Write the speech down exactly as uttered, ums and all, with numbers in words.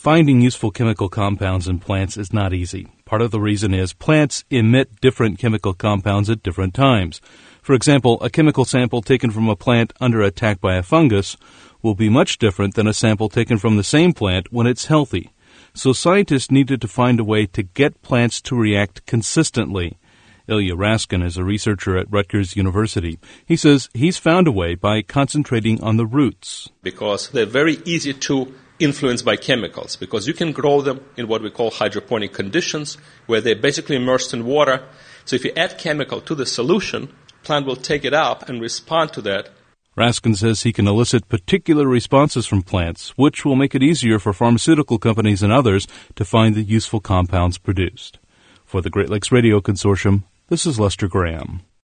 Finding useful chemical compounds in plants is not easy. Part of the reason is plants emit different chemical compounds at different times. For example, a chemical sample taken from a plant under attack by a fungus will be much different than a sample taken from the same plant when it's healthy. So scientists needed to find a way to get plants to react consistently. Ilya Raskin is a researcher at Rutgers University. He says he's found a way by concentrating on the roots. Because they're very easy to influence by chemicals, because you can grow them in what we call hydroponic conditions, where they're basically immersed in water. So if you add chemical to the solution, plant will take it up and respond to that. Raskin says he can elicit particular responses from plants, which will make it easier for pharmaceutical companies and others to find the useful compounds produced. For the Great Lakes Radio Consortium, this is Lester Graham.